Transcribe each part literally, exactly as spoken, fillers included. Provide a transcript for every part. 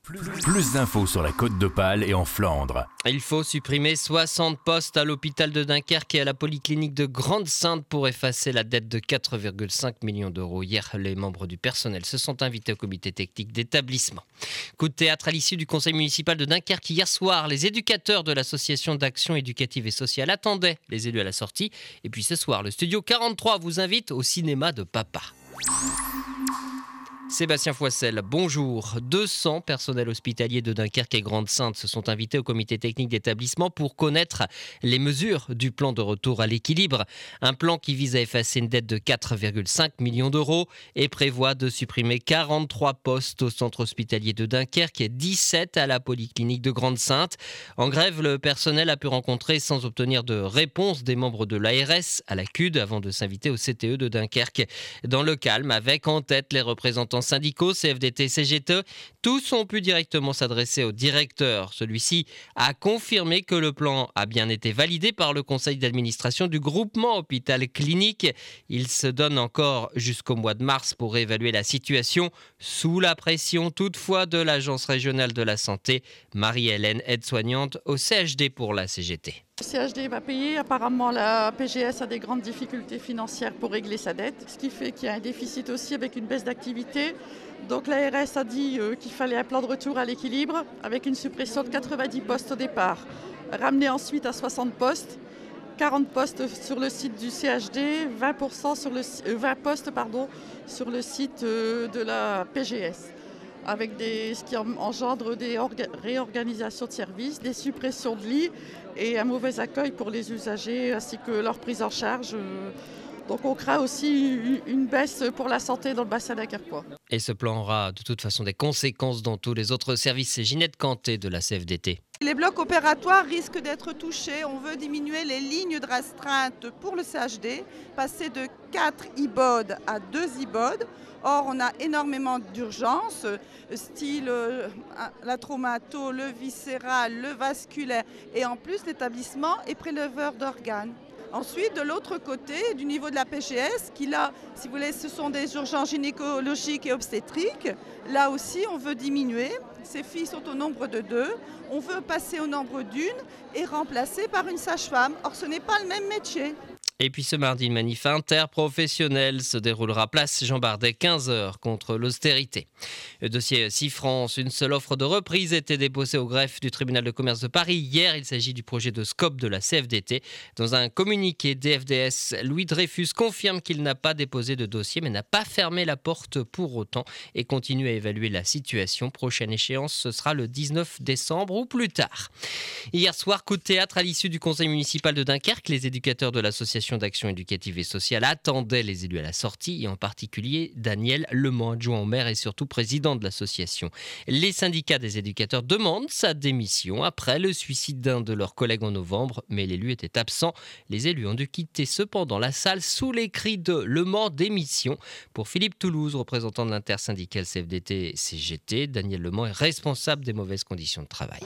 Plus d'infos sur la Côte d'Opale et en Flandre. Il faut supprimer soixante postes à l'hôpital de Dunkerque et à la polyclinique de Grande-Synthe pour effacer la dette de quatre virgule cinq millions d'euros. Hier, les membres du personnel se sont invités au comité technique d'établissement. Coup de théâtre à l'issue du conseil municipal de Dunkerque. Hier soir, les éducateurs de l'association d'action éducative et sociale attendaient les élus à la sortie. Et puis ce soir, le studio quarante-trois vous invite au cinéma de Papa. Sébastien Foissel, bonjour. deux cents personnels hospitaliers de Dunkerque et Grande-Synthe se sont invités au comité technique d'établissement pour connaître les mesures du plan de retour à l'équilibre. Un plan qui vise à effacer une dette de quatre virgule cinq millions d'euros et prévoit de supprimer quarante-trois postes au centre hospitalier de Dunkerque et dix-sept à la polyclinique de Grande-Synthe. En grève, le personnel a pu rencontrer sans obtenir de réponse des membres de l'A R S à la C U D avant de s'inviter au C T E de Dunkerque. Dans le calme, avec en tête les représentants syndicaux, C F D T, C G T, tous ont pu directement s'adresser au directeur. Celui-ci a confirmé que le plan a bien été validé par le conseil d'administration du groupement hôpital clinique. Il se donne encore jusqu'au mois de mars pour évaluer la situation, sous la pression toutefois de l'agence régionale de la santé. Marie-Hélène, aide-soignante au C H D pour la C G T. Le C H D va payer. Apparemment, la P G S a des grandes difficultés financières pour régler sa dette, ce qui fait qu'il y a un déficit aussi avec une baisse d'activité. Donc l'A R S a dit euh, qu'il fallait un plan de retour à l'équilibre avec une suppression de quatre-vingt-dix postes au départ, ramener ensuite à soixante postes, quarante postes sur le site du C H D, vingt, pour cent sur le, euh, vingt postes pardon, sur le site euh, de la P G S. Avec des, ce qui engendre des orga, réorganisations de services, des suppressions de lits et un mauvais accueil pour les usagers ainsi que leur prise en charge. Donc on craint aussi une baisse pour la santé dans le bassin dunkerquois. Et ce plan aura de toute façon des conséquences dans tous les autres services. C'est Ginette Canté de la C F D T. Les blocs opératoires risquent d'être touchés. On veut diminuer les lignes de rastreinte pour le C H D, passer de quatre I B O D à deux I B O D. Or, on a énormément d'urgences, style euh, la traumato, le viscéral, le vasculaire. Et en plus, l'établissement est préleveur d'organes. Ensuite, de l'autre côté, du niveau de la P G S, qui là, si vous voulez, ce sont des urgences gynécologiques et obstétriques. Là aussi, on veut diminuer. Ces filles sont au nombre de deux. On veut passer au nombre d'une et remplacer par une sage-femme. Or, ce n'est pas le même métier. Et puis ce mardi, une manif interprofessionnelle se déroulera place Jean Bardet, quinze heures, contre l'austérité. Le dossier six France, une seule offre de reprise était déposée au greffe du tribunal de commerce de Paris. Hier, il s'agit du projet de scope de la C F D T. Dans un communiqué D F D S, Louis Dreyfus confirme qu'il n'a pas déposé de dossier, mais n'a pas fermé la porte pour autant et continue à évaluer la situation. Prochaine échéance, ce sera le dix-neuf décembre ou plus tard. Hier soir, coup de théâtre à l'issue du conseil municipal de Dunkerque. Les éducateurs de l'association d'action éducative et sociale attendaient les élus à la sortie et en particulier Daniel Lemont, adjoint au maire et surtout président de l'association. Les syndicats des éducateurs demandent sa démission après le suicide d'un de leurs collègues en novembre, mais l'élu était absent. Les élus ont dû quitter cependant la salle sous les cris de Lemont démission. Pour Philippe Toulouse, représentant de l'intersyndicale C F D T C G T, Daniel Lemont est responsable des mauvaises conditions de travail.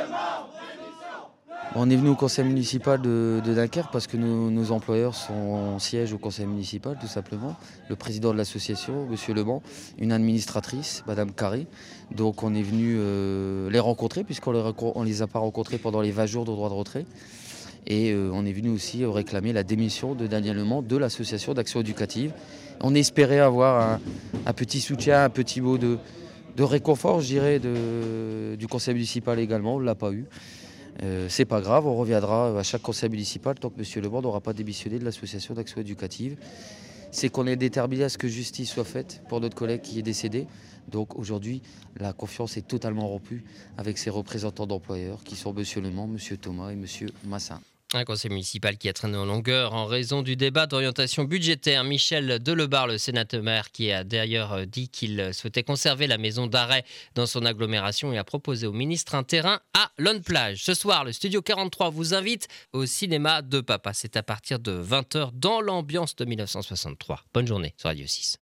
On est venu au conseil municipal de, de Dunkerque parce que nos, nos employeurs sont en siège au conseil municipal, tout simplement. Le président de l'association, M. Lemont, une administratrice, Mme Carré. Donc on est venu euh, les rencontrer puisqu'on ne les a pas rencontrés pendant les vingt jours de droit de retrait. Et euh, on est venu aussi réclamer la démission de Daniel Lemont de l'association d'action éducative. On espérait avoir un, un petit soutien, un petit mot de, de réconfort, je dirais, de, du conseil municipal également. On ne l'a pas eu. Euh, c'est pas grave, on reviendra à chaque conseil municipal tant que M. Lemont n'aura pas démissionné de l'association d'action éducative. C'est qu'on est déterminé à ce que justice soit faite pour notre collègue qui est décédé. Donc aujourd'hui, la confiance est totalement rompue avec ses représentants d'employeurs qui sont M. Lemont, M. Thomas et M. Massin. Un conseil municipal qui a traîné en longueur en raison du débat d'orientation budgétaire. Michel Delebarre, le sénateur-maire, qui a d'ailleurs dit qu'il souhaitait conserver la maison d'arrêt dans son agglomération et a proposé au ministre un terrain à Lonne-Plage. Ce soir, le Studio quarante-trois vous invite au cinéma de Papa. C'est à partir de vingt heures dans l'ambiance de mille neuf cent soixante-trois. Bonne journée sur Radio six.